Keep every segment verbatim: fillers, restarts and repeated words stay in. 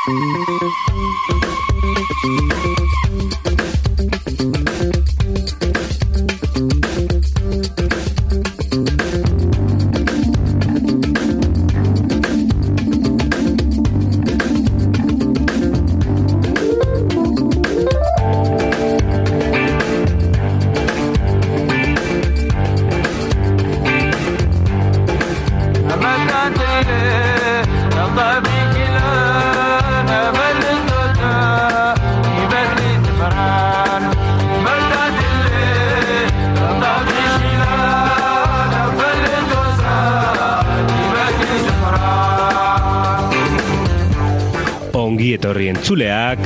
Ongi etorri entzuleak,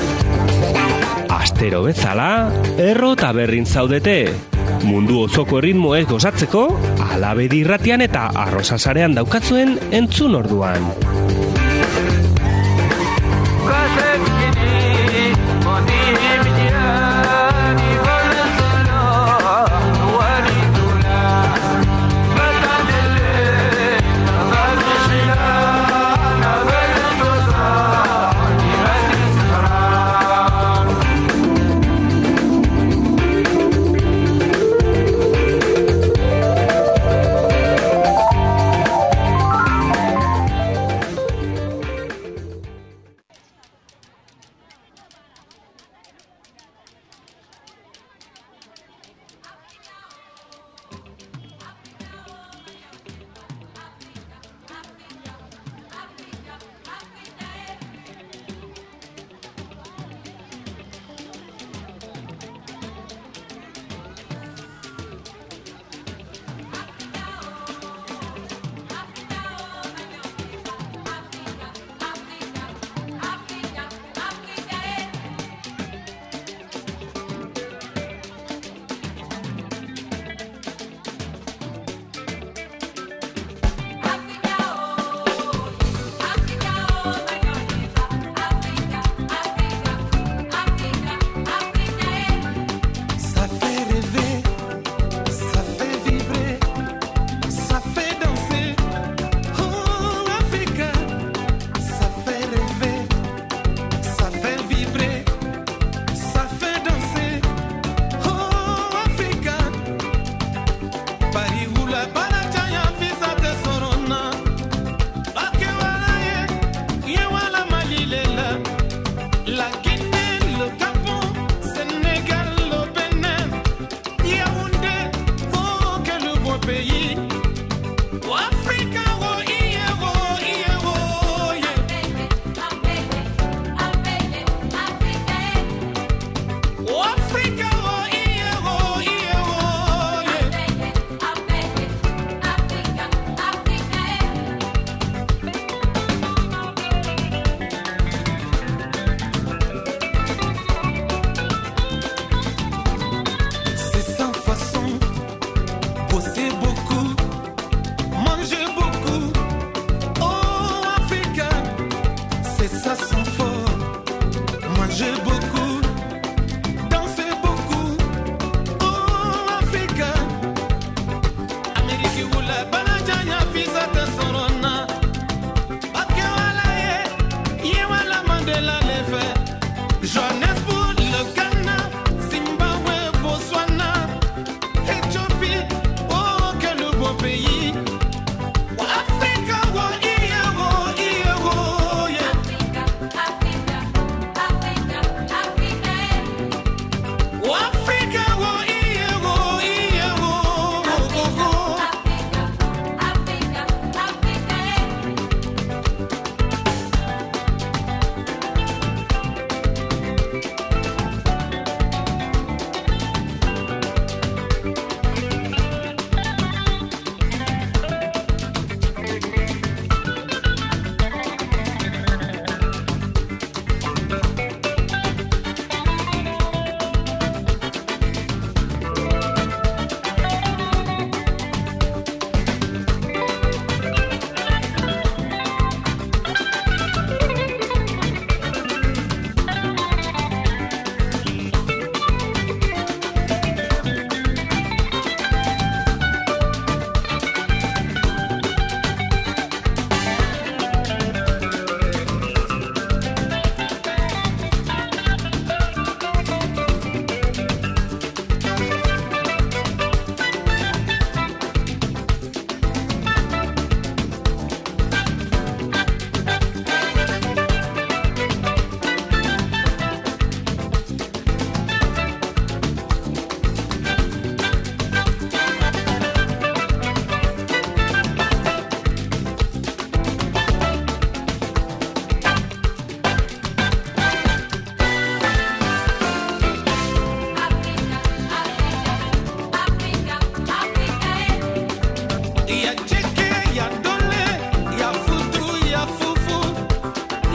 astero bezala, erro eta berrin zaudete. Mundu osoko erritmoez gozatzeko, Alabedi irratian eta Arrosasarean daukatzuen entzun orduan.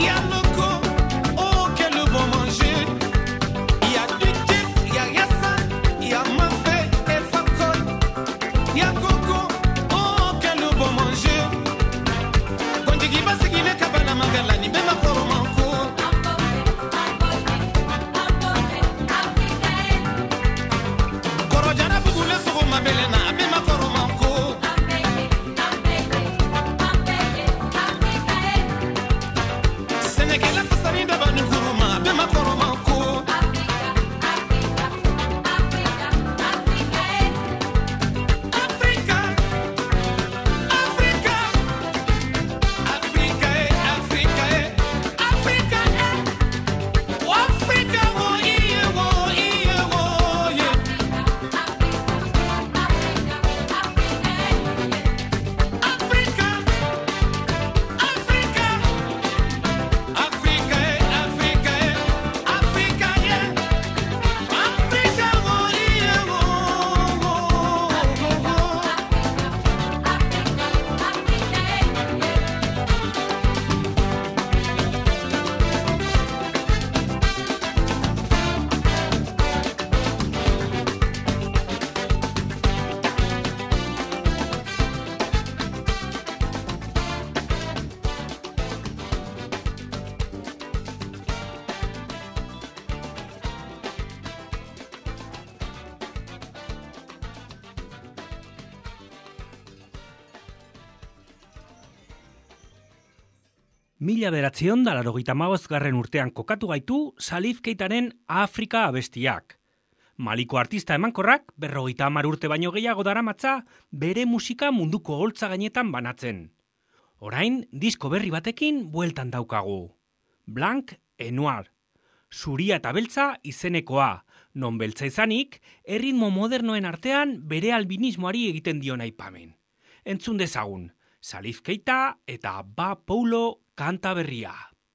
Mila bederatziehun eta laurogeita hamabostgarren urtean kokatu gaitu Salif Keitaren Afrika abestiak. Maliko artista emankorrak berrogeita hamar urte baino gehiago daramatza bere musika munduko holtza gainetan banatzen. Orain disko berri batekin bueltan daukagu. Blanc et Noir. Zuria eta beltza izenekoa, non beltza izanik, erritmo modernoen artean bere albinismoari egiten dion aipamen. Entzun dezagun, Salif Keita eta Ba Paulo kanta berria.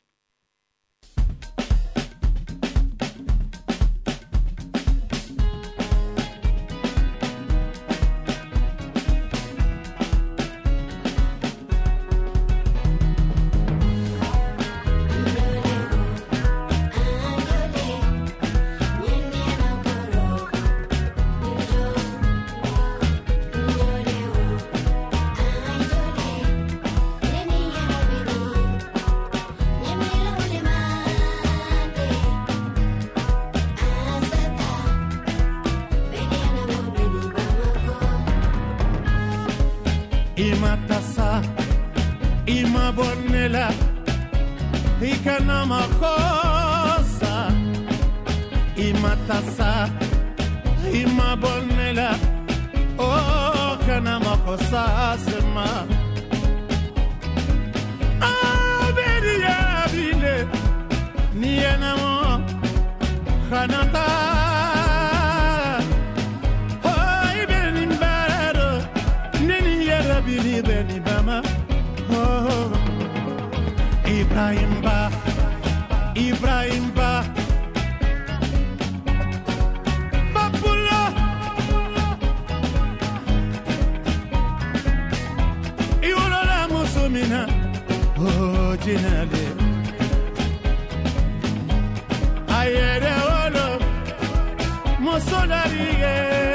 Imatasa, imabonela, ikanama kosa. Imatasa, imabonela, oh kanama kosa sema. Abedi abile, ni enamo, kanata. Bili beni bama, oh, Ibrahim Ba, Ibrahim Ba, Bapulo, Iwola Musumina, oh, Jinale, Ayere Olo, Mosolariye.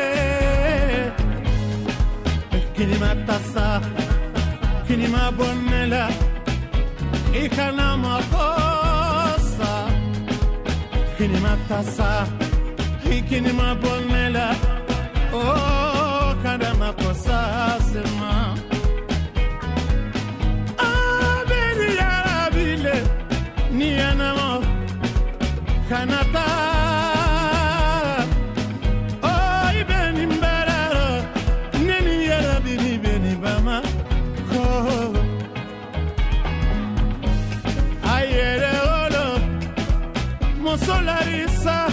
Kinima tasa, kinima bonela, ikanama kosa. Kinima tasa, kinima bonela, oh kanama kosa sema. Abeli abile, ni anamo kanata. Solarisa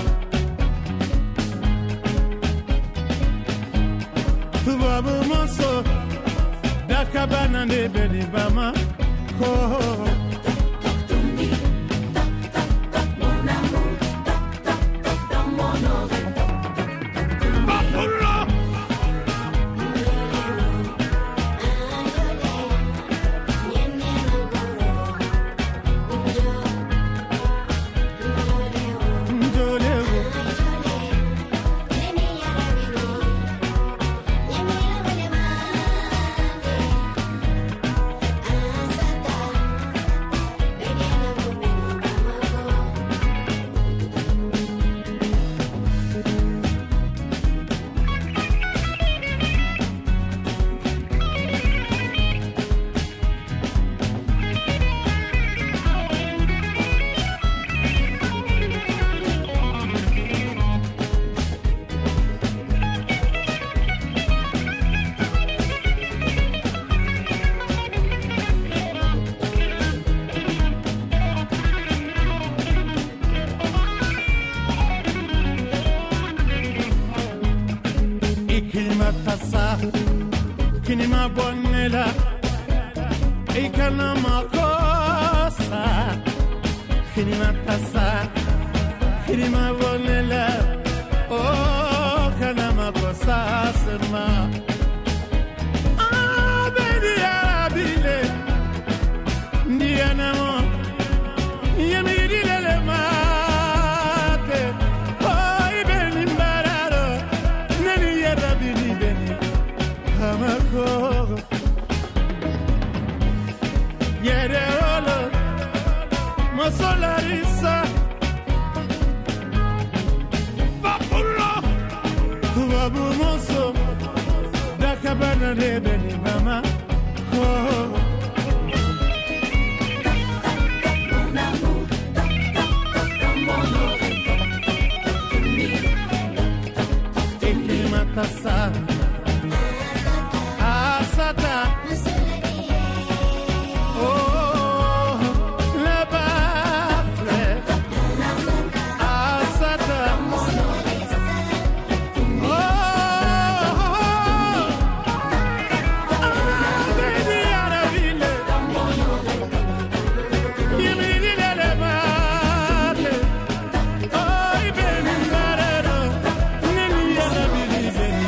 Tubabu moso Dakabana de Benibama Ko Yeah. Kinima bonela Ikana makosa Kinima tasa Kinima bonela Oh kana makosa sema Ah baby abile Ndiana mo Yemiri lele mate Oh ibeni mbararo Nani yarabili beni Hamako Yere olo Mosolarisa Papulo Wabu moso Dakabana rebeni mama Oh Tasa Asata Oh La bafle Asata Oh Baby Arabile Yemini le mate Oh Ibeni Marero Nini Arabile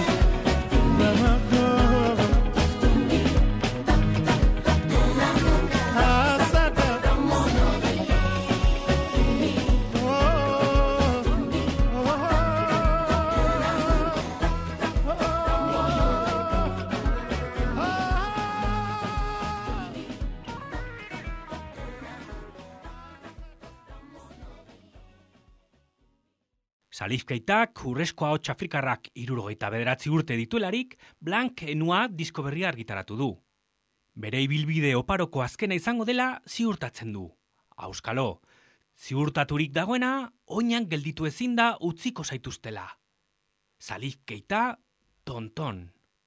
Salif Keitak urrezko ahots afrikarrak hirurogeita bederatzi urte dituelarik Blanc Enua disko berria argitaratu du. Bere ibilbide oparoko azkena izango dela ziurtatzen du. Auskalo, ziurtaturik dagoena oinan gelditu ezin da utziko zaituztela. Salif Keita, tonton.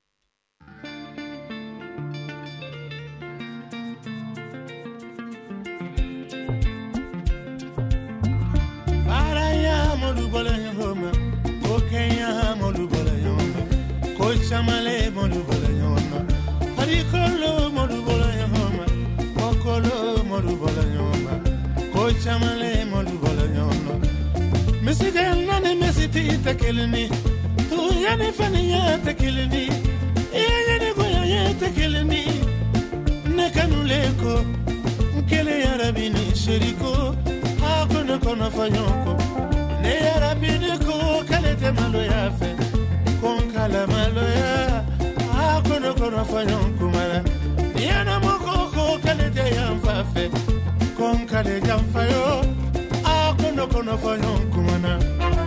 Chamale morubole yoma Harikolo morubole yoma Kokolo morubole yoma Ko chamale morubole yoma Mesi ganane mesi tita kilini Tu yani fani ya te kilini Iya yani goya ya te kilini Nekanu leko Nkele ya rabini shiriko Hako nekono fanyoko Ne ya rabini ko kalete malo ya fe Con calamaloya, ah, kono kono fayon kumara. Yana moko ko kale de yamfafe, con kale jamfayo, ah, kono kono fayon kumana.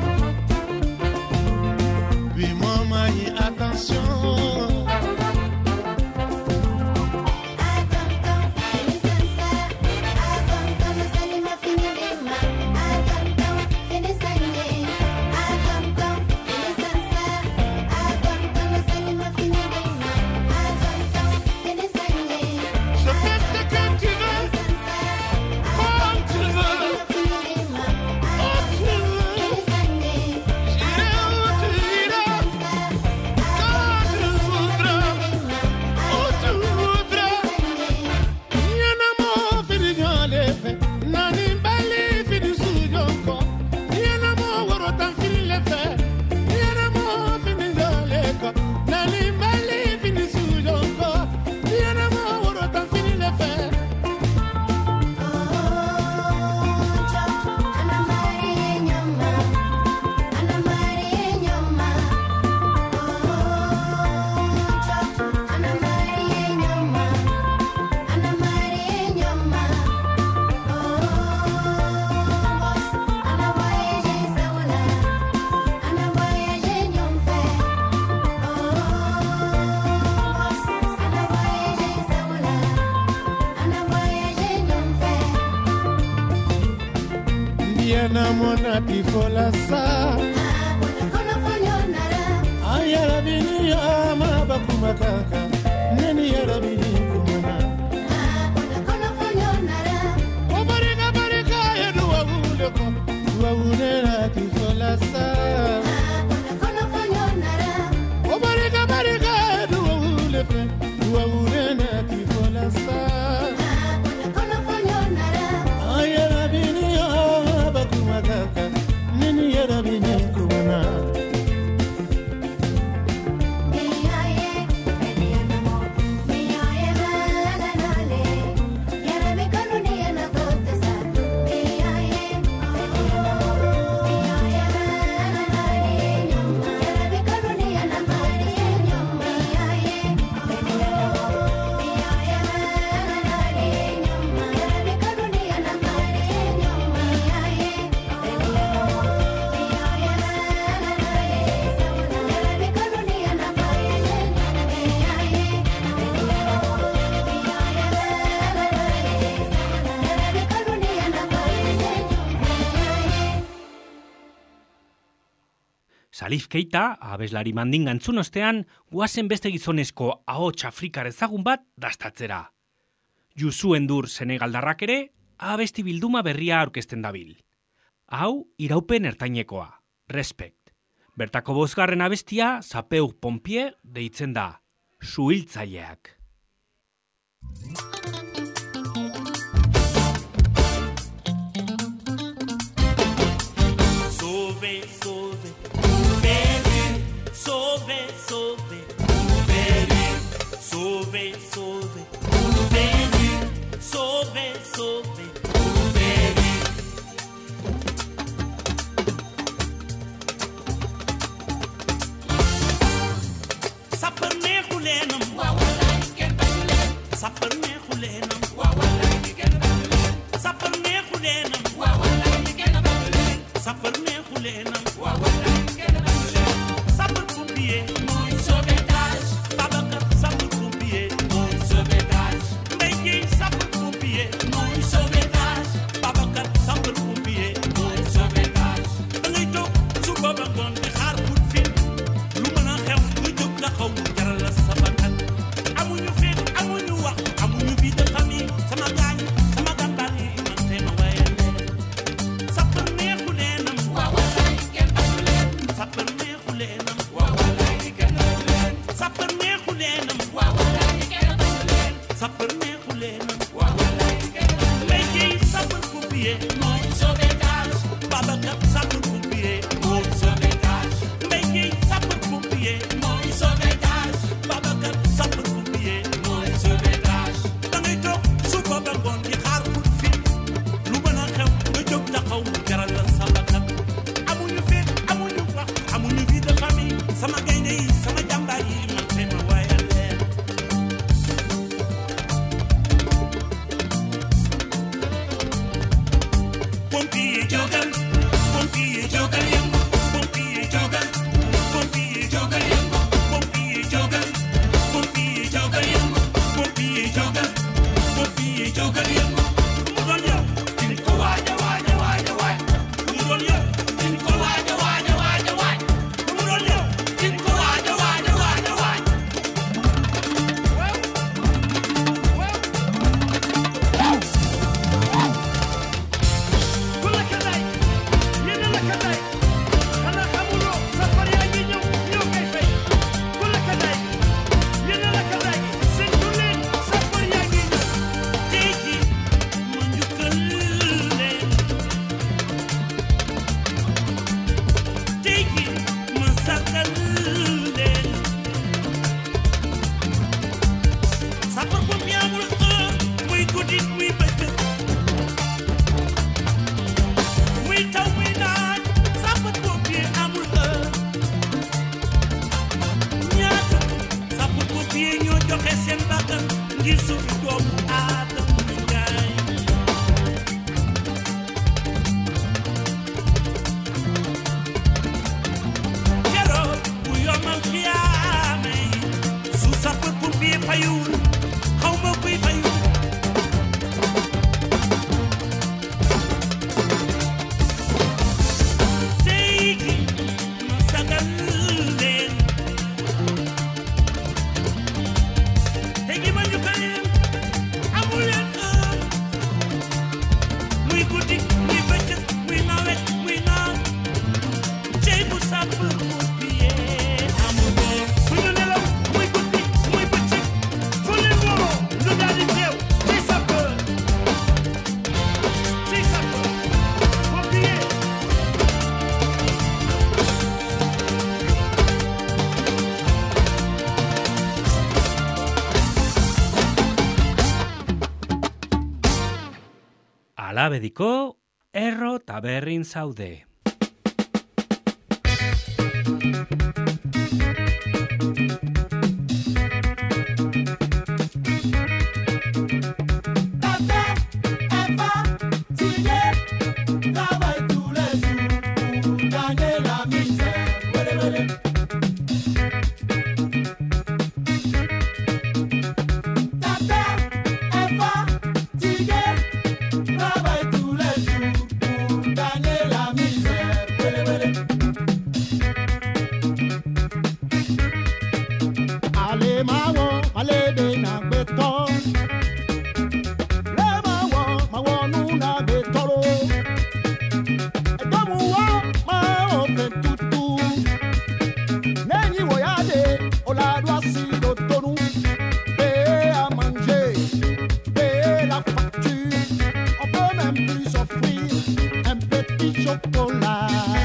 Oui, maman, y attention. Yana mona tifola sa Ayara bini ama bakumakaka Neni yara bini kumana Obarika barika yedu wawuleko Wawulera tifola sa Obarika barika yedu wawuleko Salif Keita, abeslari mandinga entzun ostean, guazen beste gizonezko ahots afrikar ezagun bat dastatzera. Youssou N'Dour senegaldarrak ere, abesti bilduma berria aurkezten dabil. Hau, iraupen ertainekoa, Respect. Bertako bosgarren abestia, Sapeur Pompier deitzen da, suhiltzaileak. Sauver, sauver, Péru. Sauver, sauver, Péru. Sauver, sauver, Péru. Sauver, sauver, Péru. Sapeur neexu leenam. Waaw wallaay kenn bañu leen. Sapeur neexu leenam. Waaw wallaay kenn bañu leen. Sapeur neexu leenam. Waaw wallaay kenn bañu leen. Sapeur neexu leenam. Waaw wallaay kenn bañu leen. Sapeur pompier mooy sauvetage. Babacar sapeur pompier mooy sauvetage. Mbaye Guèye sapeur pompier mooy sauvetage. Babacar sapeur pompier mooy sauvetage. Da ngay toog suba ba ngoon di xaar coup de fil lu mën a xew nga jóg taxaw jaral la sa bakkan. Amuñu féet amuñu wax amuñu vie de famille sama gaañ sama gàmbaar yi man tey ma wayal leen. Sapeur neexu leenam. Waaw wallaay kenn bañu leen. Sapeur neexu leenam. Waaw wallaay kenn bañu leen. Sapeur neexu leenam. Waaw wallaay kenn bañu leen. Sapeur neexu leenam. Waaw wallaay kenn bañu leen. Mbaye Guèye sapeur pompier mooy sauvetage. Babacar sapeur pompier mooy sauvetage. Mbaye Guèye sapeur pompier mooy sauvetage. Babacar sapeur pompier mooy sauvetage. Da ngay toog suba ba ngoon di xaar coup de fil lu mën a xew nga jóg taxaw jaral la sa bakkan. Amuñu féet amuñu wax amuñu vie de famille sama gaynde yi sama jàmbaar yi man tey ma wayal leen. Pompier jógal pompier jógal yëngu pompier jógal pompier jógal yëngu pompier jógal pompier jógal yëngu pompier jógal pompier jógal yëngu. Mu doon yow din ko waaja waaja waaja waaj. Mu doon yow din ko waaja waaja waaja waaj. Mu doon yow din ko waaja waaja waaja waaj. Ku la ka day yéen a la ka day xanaa xamuloo safar yaa ngi ñëw ñoo koy fay. Ku la ka day yéen a la ka day seen du leen safar yaa ngi ñëw. Tey jii ma njukkal leen. Tey jii ma sargal leen. Sapeur pompier amul heure muy guddi muy bëccëg. Muy taw muy naaj sapeur pompier amul heure. Ñaata sapeur pompier ñoo joxe seen bakkan ngir sauver doomu aadama ñu gaay. Keroog bu yomal xiyaame yi su sapeur pompier fayul xaw ma kuy fayul. Tey jii ma sagal leen. Tey jii ma njukkal leen. Amul leen heure. Muy guddi muy bëccëg muy nawet muy naaj. Cey bu sapeur pompier amul heure. Bu ñu nelaw muy guddi muy bëccëg fu leen wóoroo lu daal di teew ci sapeur. Ci sapeur pompier. Alabediko, erro taberrin zaude. Travaille tous les jours pour gagner la misère. s'offrir un petit chocolat.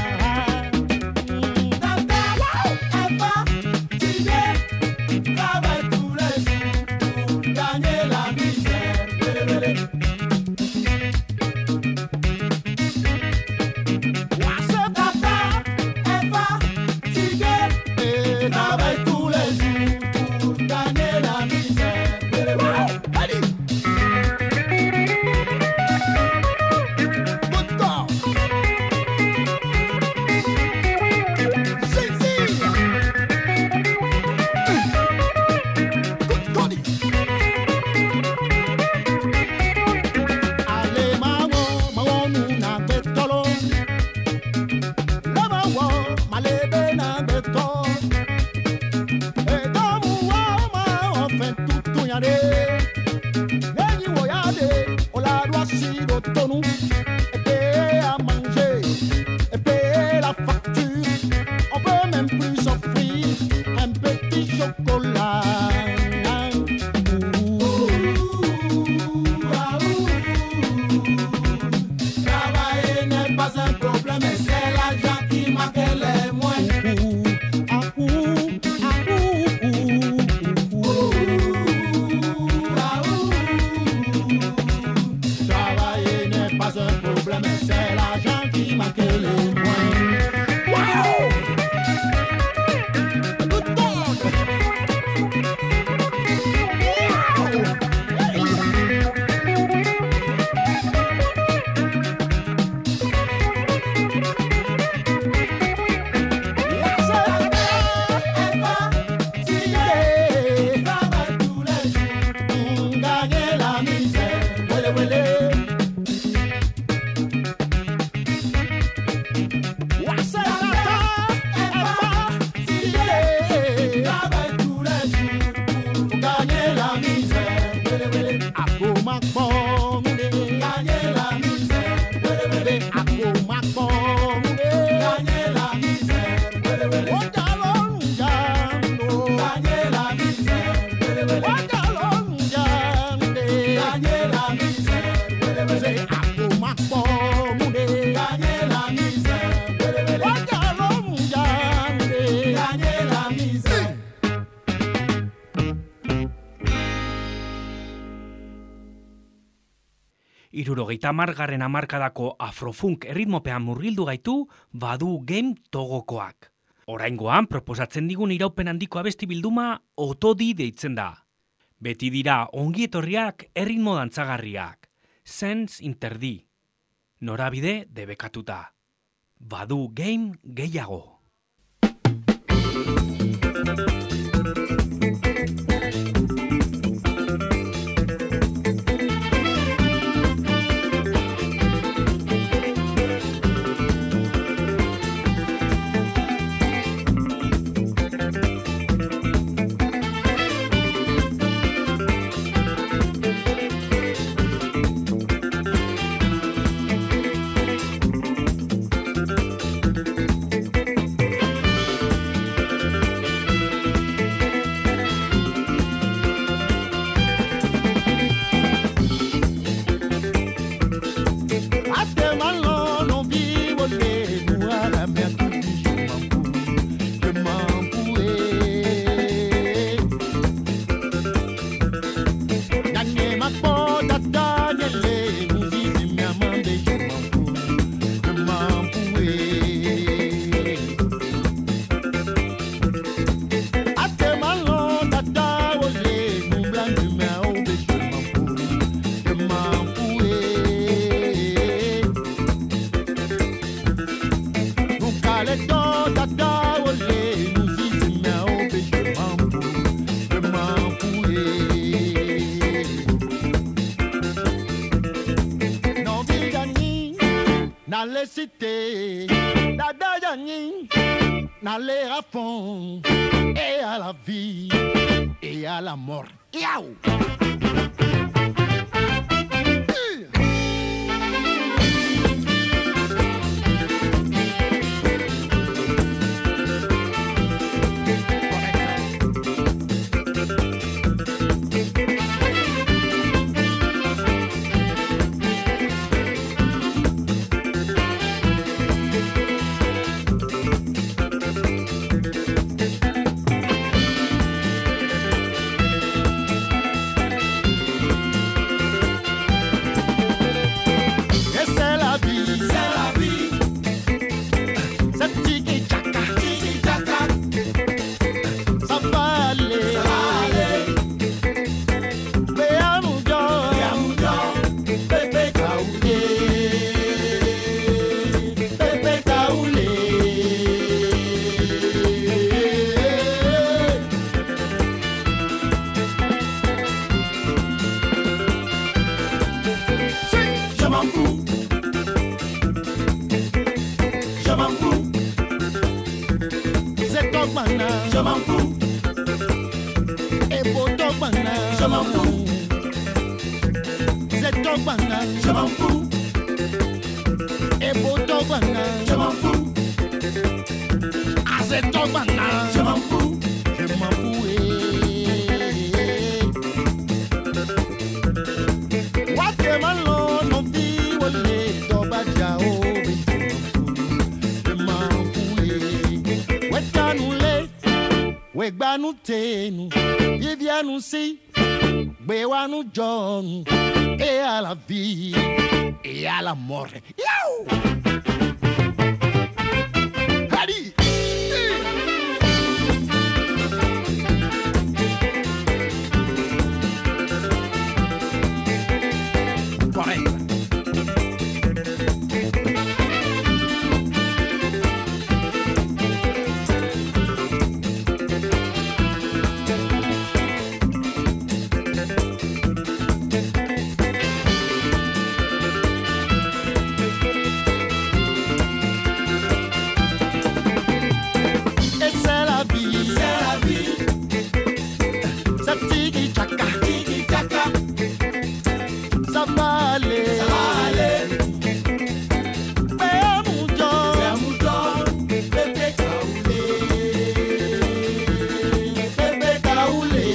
Hirurogeita hamargarren hamarkadako afrofunk erritmopean murgildu gaitu Badu Game Togokoak. Oraingoan proposatzen digun iraupen handiko abesti bilduma Otodi deitzen da. Beti dira ongietorriak erritmo dantzagarriak. Sense interdi. Norabide debekatuta. Badu Game gehiago. N'allez citer, dada yani, n'allez à fond, et à la vie, et à la mort. Yaou! Dogmana, je m'en fous. Ebo Dogmana, Je m'en fous. Z Dogmana, Je m'en fous. Ebo Dogmana, Je m'en fous. Az Dogmana, Je m'en fous. je m'en fous. eh. Watemalo no di wole doba jao be je m'en fous. eh. Wetanule, wegbanu tenu, vivianu si, bewanu John, et à la vie et à la mort. Yow! Hadi! Correct. Et c'est la vie, C'est la vie. ça tiki chaka, Tiki taka. ça va aller, Ça va aller. Béa mon John. C'est mon don. Bébé kaoulé. Bébé kaoulé.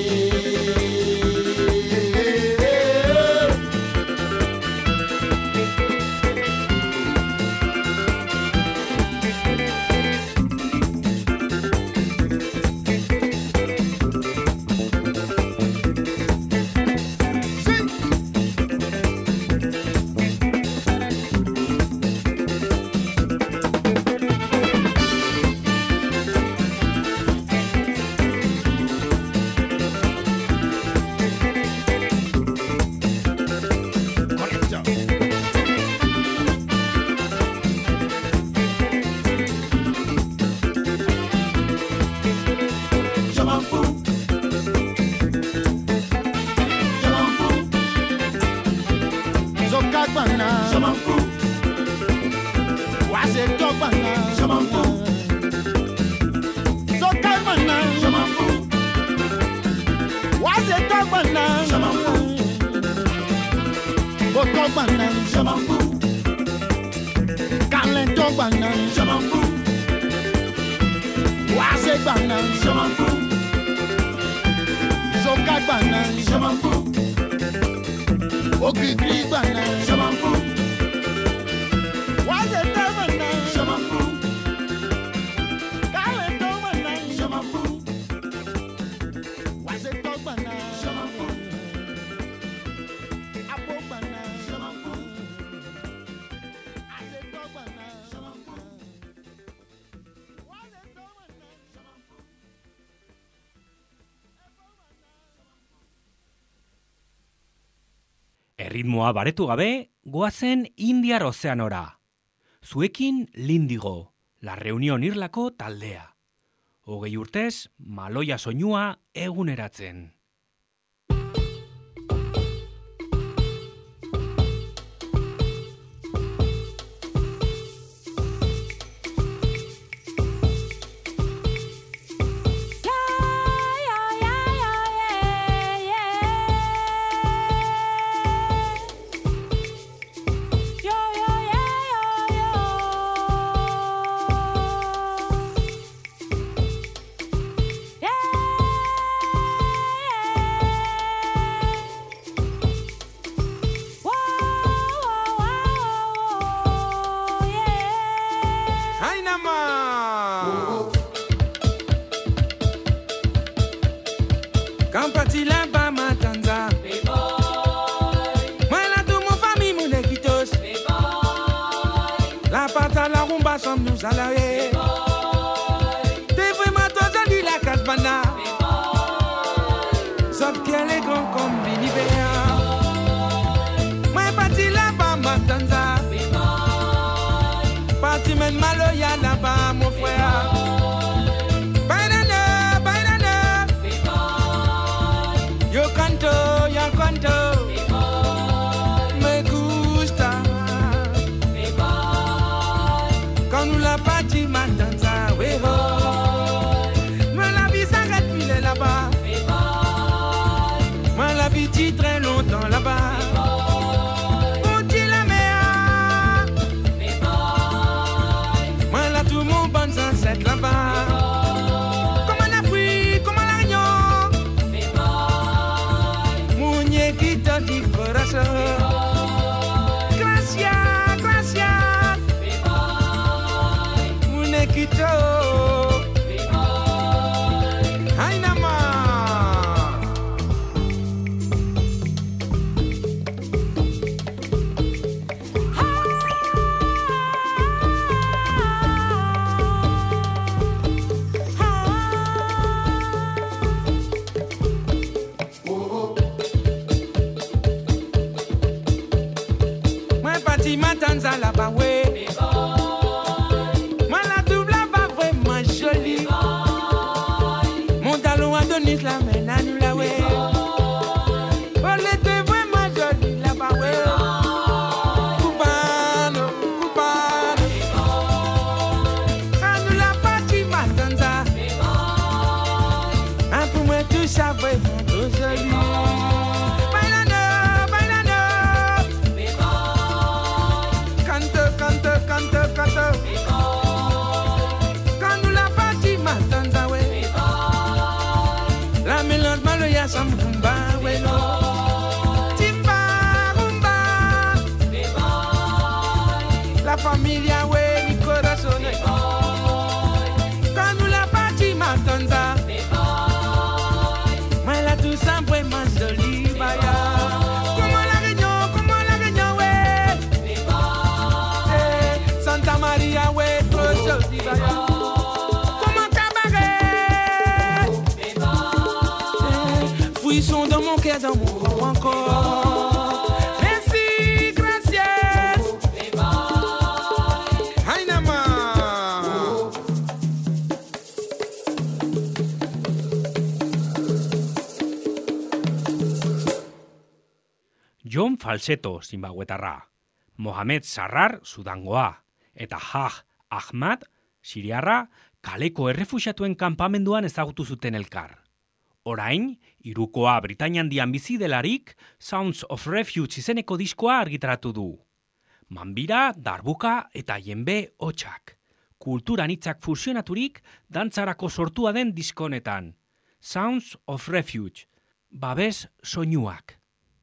Je m'en fous. Je m'en fous. Zokakbana, Je m'en fous. Waze Dogmana, Je m'en fous. Zokakbana, Je m'en fous. Waze Dogmana, Je m'en fous. Botogmana, Je m'en fous. Kalen Dogmana, Je m'en fous. Waze Bana, Je m'en fous. Zokakbana, Je m'en fous. Ogigri Bana, Je m'en fous. Waze Dogmana, Je m'en fous. Kalen Dogmana, Je m'en fous. Waze Dogmana, Je m'en fous. Abobana, Je m'en fous. Waze Dogmana, Je m'en fous. Waze Dogmana, Erritmoa baretu gabe, goazen Indiar Ozeanora. Zuekin Lindigo, La Reunión Irlako taldea. Hogei urtez, maloia soinua eguneratzen. Sommes nous salariés. T'es vraiment toi, j'en dis la casse-bana. Sauf qu'elle est grande comme l'univers. Moi, parti là-bas, Matanza. Parti même maloya là-bas, mon frère. Banana, banana. Yo canto, yo canto. Me gusta. Quand nous la partie Matanza, we ho. Papito. Ay, nama. Moi, parti Matanza là-bas, ouais. Adonis la mène à nous la ouais. Elle était vraiment jolie là-bas ouais. Coupano, coupano. À nous la partie Matanza. Un peu moins tout ça vraiment tout joli. Bailando, bailando. Canto, canto, canto, canto. Quand nous la partie Matanza ouais. La mélange malo ya sambumba welo timba rumba la familia we mi corazón quand nous la partie Matanza mais la tout simple más jolie vaya como la réunion como la réunion we Santa Maria we trop jolie vaya. Ils sont dans mon cœur, dans mon corps encore. Merci, gracias. Hainama. John Falsetto, Zimbabwetarra. Mohamed Sarrar, Sudangoa. Eta Haj Ahmad, Siriarra, kaleko errefuxiatuen kanpamenduan ezagutu zuten elkar. Orain, hirukoa Britainian dian bizi delarik, Sounds of Refuge izeneko diskoa argitaratu du. Manbira, darbuka eta jenbe hotxak. Kulturan hitzak fusionaturik, dantzarako sortua den diskonetan. Sounds of Refuge. Babes soinuak.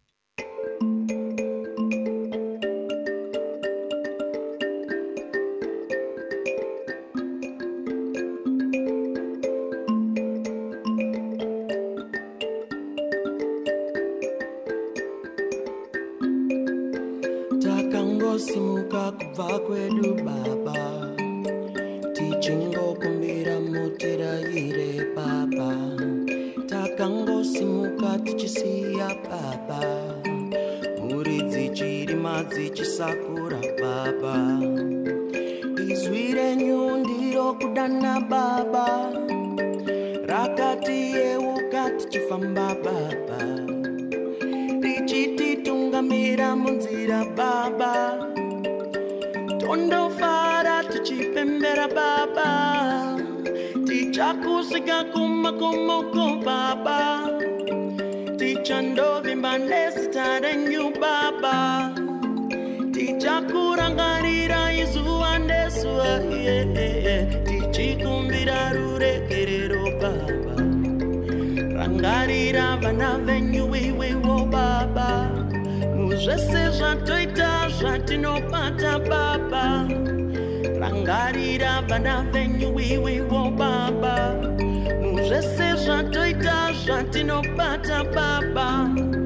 Simuka kuva kwedu baba tichingo kumbira mutira ire baba takango simuka tichisiya baba muridzi chirima dzichisakura baba izwire nyundiro kudana baba rakati yeuka tichifamba baba tichititungamira munzira baba tondo fara tichipembera baba tichakusika kumakomoko baba tichandovimba nesitarenyu baba tichakurangarira izuva ndezuva yeah. Tichikumbira ruregerero baba rangarira vana venyu wiwiwo baba muzvese zvatoita zvatinopata baba rangarira vana venyu wiwiwo baba muzvese zvatoita zvatinopata baba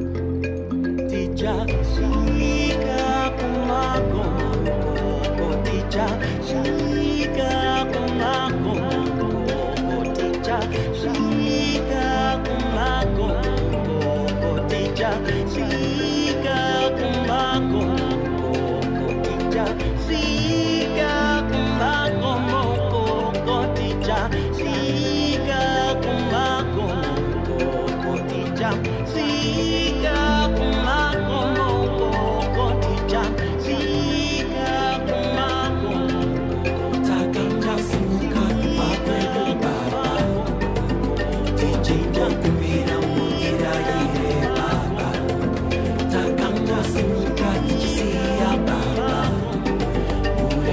tichasvika kumakomoko tichasvika kumakomoko tichasvika kumakomoko tichasvika kumakomoko tichasvika kumakomoko tichasvika kumakomoko tichasvika kumakomoko tichasvika kumakomoko takakasimuka kupapeleka baba tichinja kumira munzira ire baba takakasimuka tichisiya baba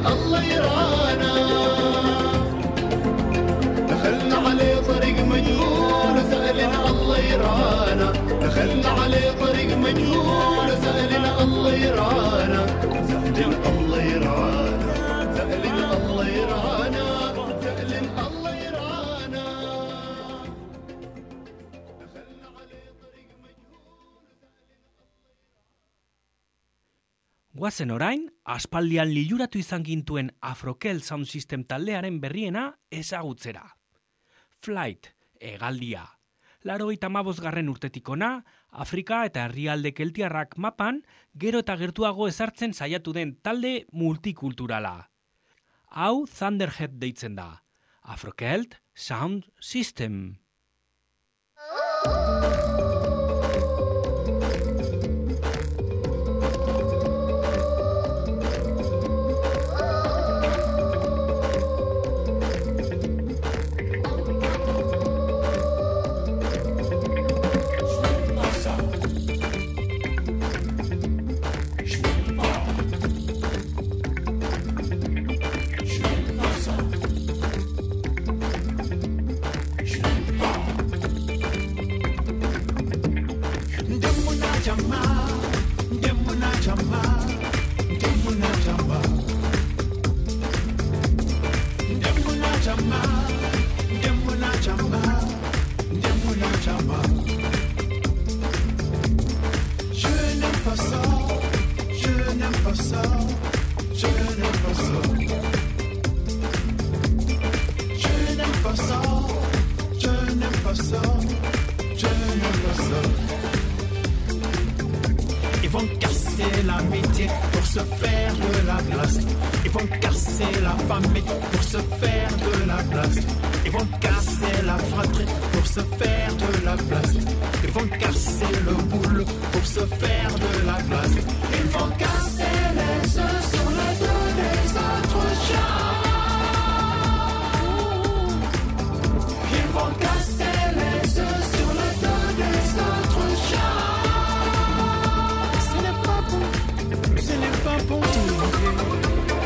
الله يرانا دخلنا عليه طريق مجهول وسألنا الله يرانا دخلنا عليه طريق مجهول وسألنا الله يرانا سألنا الله يرانا سألنا الله يرانا سألنا الله يرانا دخلنا عليه طريق Guazen orain, aspaldian liluratu izan gintuen Afrokel Sound System taldearen berriena ezagutzera. Flight, hegaldia. Laurogeita hamabosgarren urtetik ona, Afrika eta herrialde keltiarrak mapan, gero eta gertuago ezartzen saiatu den talde multikulturala. Hau Thunderhead deitzen da. Afrokelt Sound System. Ils vont casser l'amitié pour se faire de la place. Ils vont casser la famille pour se faire de la place. Ils vont casser la fratrie pour se faire de la place. Ils vont casser le boulot pour se faire de la place. Ils vont casser les œufs sur le dos des autres chats. Ils vont casser les œufs sur le dos des autres chats. Ce n'est pas bon, ce n'est pas bon de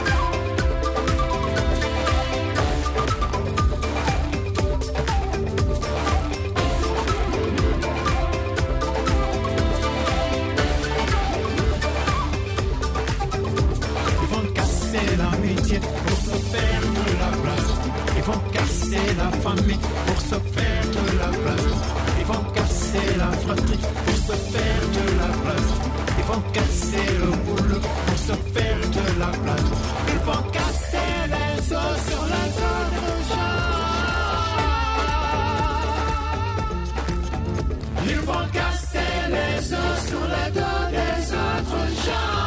pour se faire de la place. Ils vont casser la famille pour se faire de la place. Ils vont casser la fratrie pour se faire de la place. Ils vont casser le boulot pour se faire de la place. Ils vont casser les os sur la zone rouge. Ils vont casser les os sur le dos des autres gens.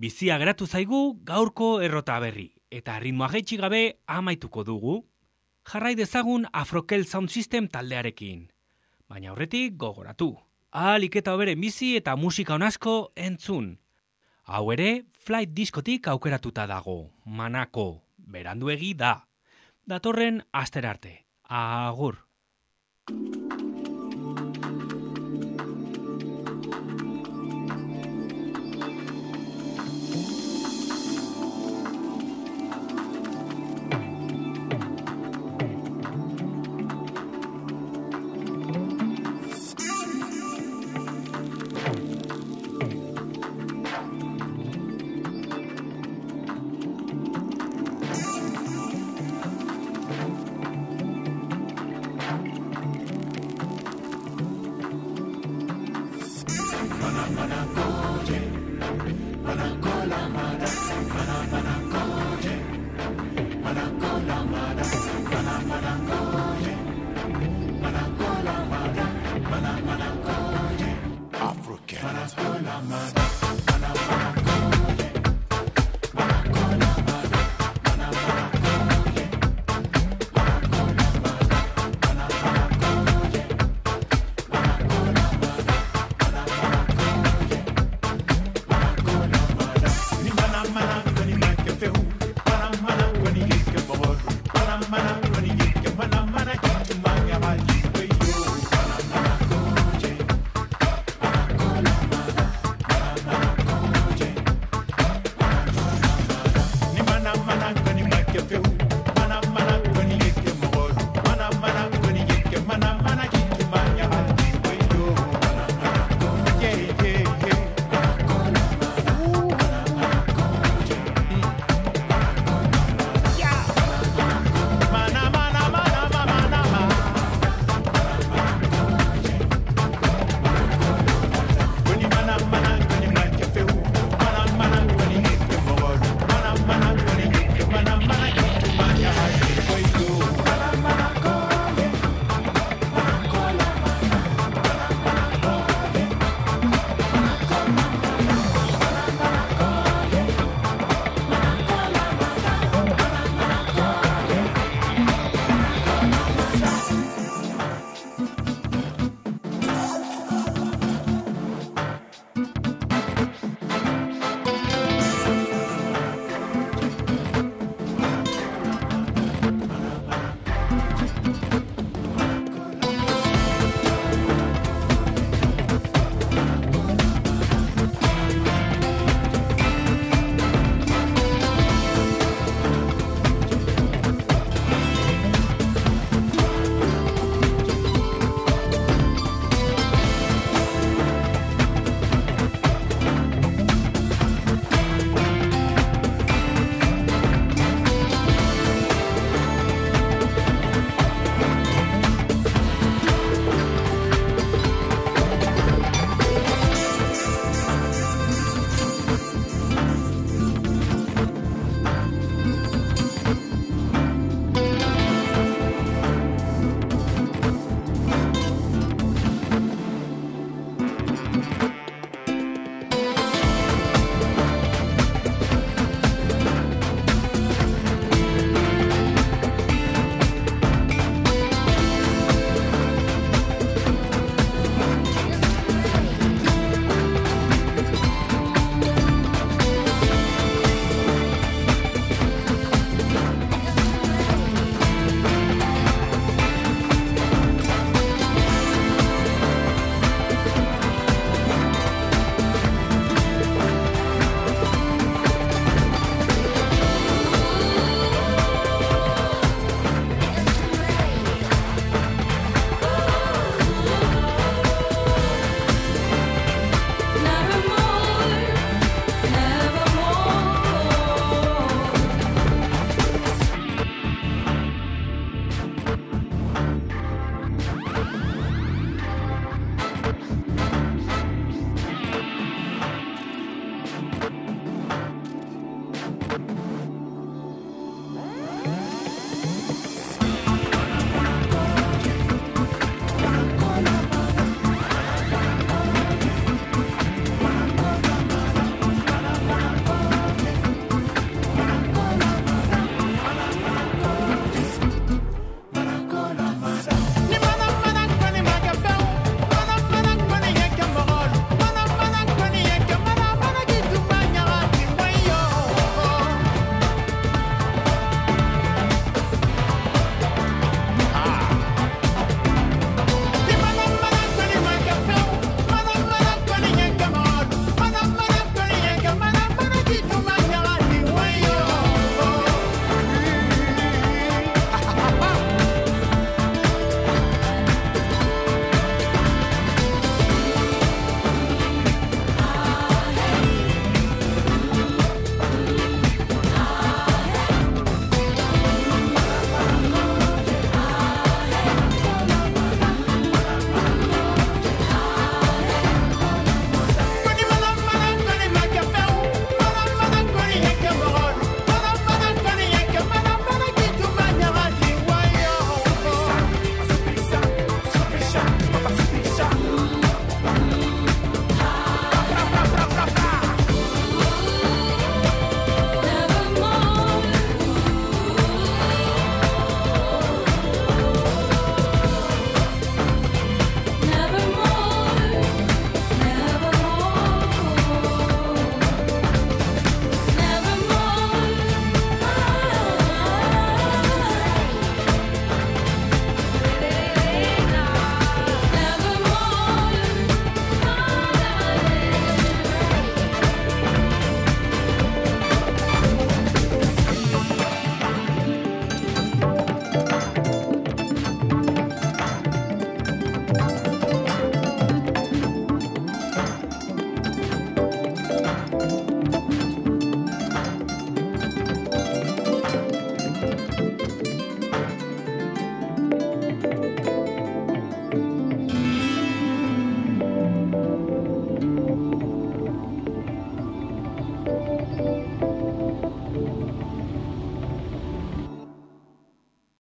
Bizia geratu zaigu gaurko errota berri, eta ritmoa jaitsi gabe amaituko dugu. Jarrai dezagun Afrokel Sound System taldearekin. Baina aurretik gogoratu. Ahalik eta hoberen bizi eta musika onasko entzun. Hau ere, Flight diskotik aukeratuta dago, Manako, beranduegi da. Datorren astera arte. Agur.